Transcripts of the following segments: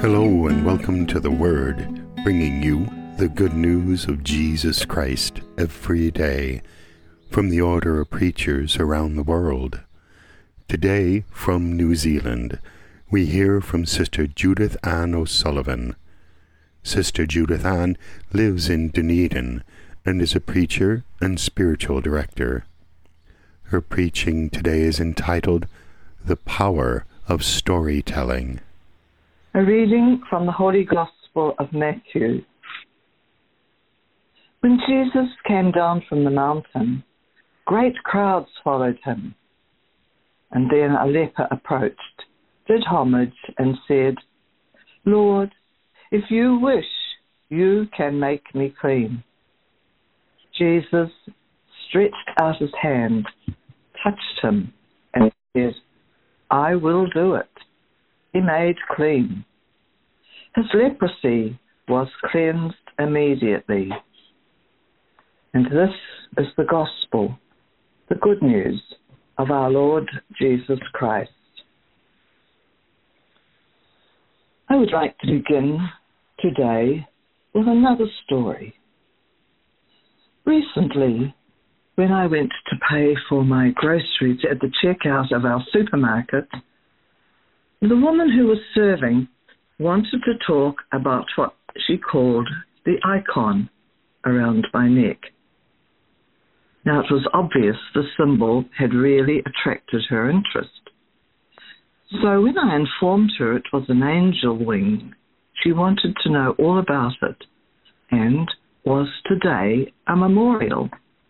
Hello and welcome to The Word, bringing you the good news of Jesus Christ every day from the order of preachers around the world. Today, from New Zealand, we hear from Sister Judith Ann O'Sullivan. Sister Judith Ann lives in Dunedin and is a preacher and spiritual director. Her preaching today is entitled The Power of Storytelling. A reading from the Holy Gospel of Matthew. When Jesus came down from the mountain, great crowds followed him. And then a leper approached, did homage, and said, "Lord, if you wish, you can make me clean." Jesus stretched out his hand, touched him, and said, "I will do it." He made clean. His leprosy was cleansed immediately. And this is the gospel, the good news of our Lord Jesus Christ. I would like to begin today with another story. Recently, when I went to pay for my groceries at the checkout of our supermarket, the woman who was serving wanted to talk about what she called the icon around my neck. Now, it was obvious the symbol had really attracted her interest. So when I informed her it was an angel wing, she wanted to know all about it and was today a memorial.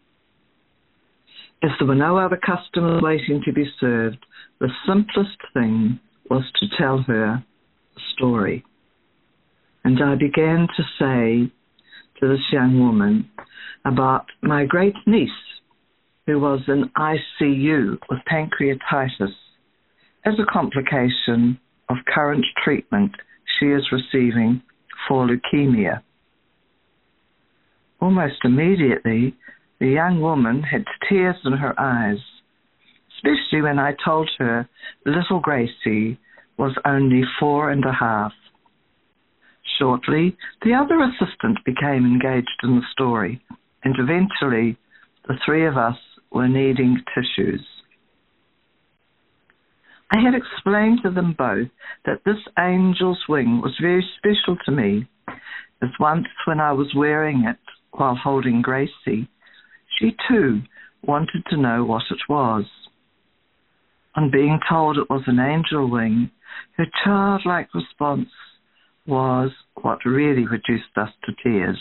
As there were no other customers waiting to be served, the simplest thing was to tell her a story. And I began to say to this young woman about my great niece who was in ICU with pancreatitis as a complication of current treatment she is receiving for leukemia. Almost immediately, the young woman had tears in her eyes, especially when I told her little Gracie was only 4.5. Shortly, the other assistant became engaged in the story, and eventually the three of us were needing tissues. I had explained to them both that this angel's wing was very special to me, as once when I was wearing it while holding Gracie, she too wanted to know what it was. On being told it was an angel wing, her childlike response was what really reduced us to tears.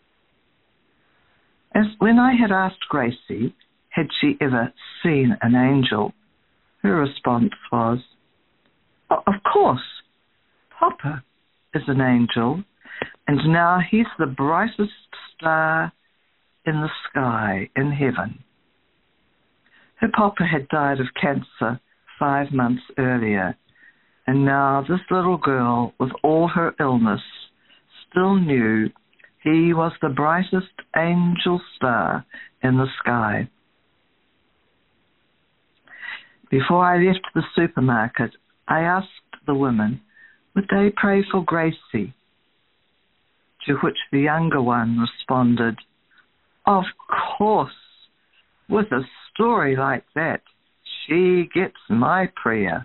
As when I had asked Gracie, had she ever seen an angel, her response was, "Of course, Papa is an angel, and now he's the brightest star in the sky in heaven." Her Papa had died of cancer 5 months earlier, and now this little girl, with all her illness, still knew he was the brightest angel star in the sky. Before I left the supermarket, I asked the women, would they pray for Gracie? To which the younger one responded, "Of course, with a story like that, she gets my prayer."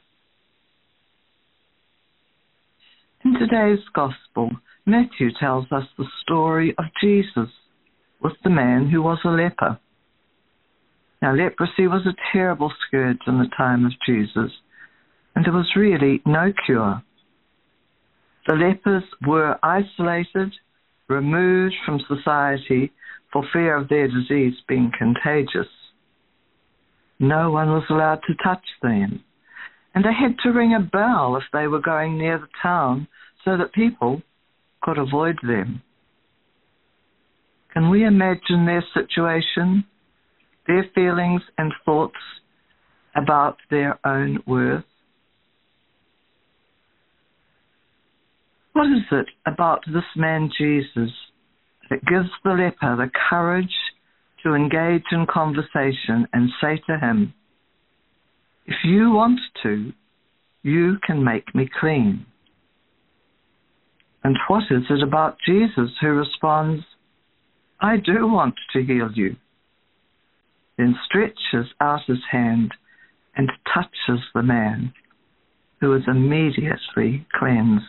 In today's Gospel, Matthew tells us the story of Jesus with the man who was a leper. Now, leprosy was a terrible scourge in the time of Jesus, and there was really no cure. The lepers were isolated, removed from society for fear of their disease being contagious. No one was allowed to touch them, and they had to ring a bell if they were going near the town so that people could avoid them. Can we imagine their situation, their feelings and thoughts about their own worth? What is it about this man Jesus that gives the leper the courage to engage in conversation and say to him, "If you want to, you can make me clean"? And what is it about Jesus who responds, I do want to heal you, then stretches out his hand and touches the man, who is immediately cleansed?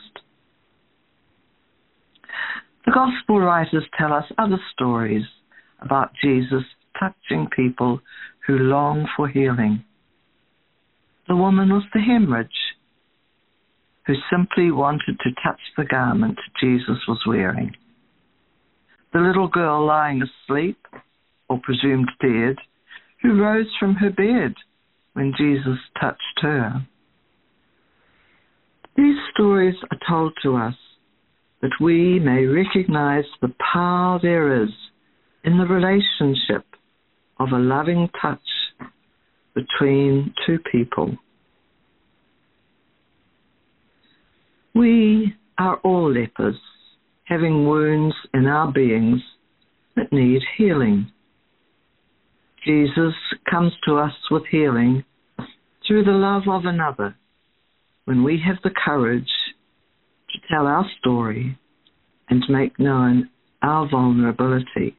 The Gospel writers tell us other stories about Jesus touching people who long for healing. The woman with the hemorrhage, who simply wanted to touch the garment Jesus was wearing. The little girl lying asleep, or presumed dead, who rose from her bed when Jesus touched her. These stories are told to us that we may recognize the power there is in the relationship of a loving touch between two people. We are all lepers, having wounds in our beings that need healing. Jesus comes to us with healing through the love of another when we have the courage to tell our story and make known our vulnerability.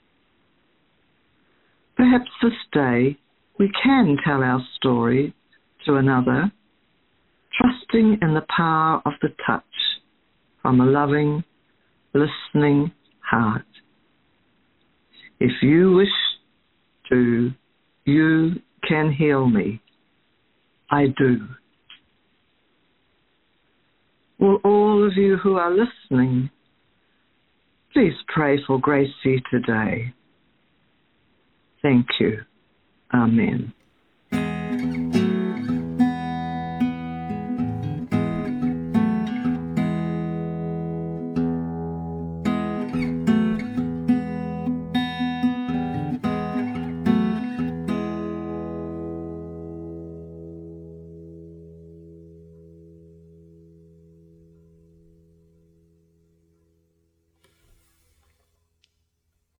Perhaps this day we can tell our story to another, trusting in the power of the touch from a loving, listening heart. If you wish to, you can heal me. I do. Will all of you who are listening please pray for Gracie today? Thank you. Amen.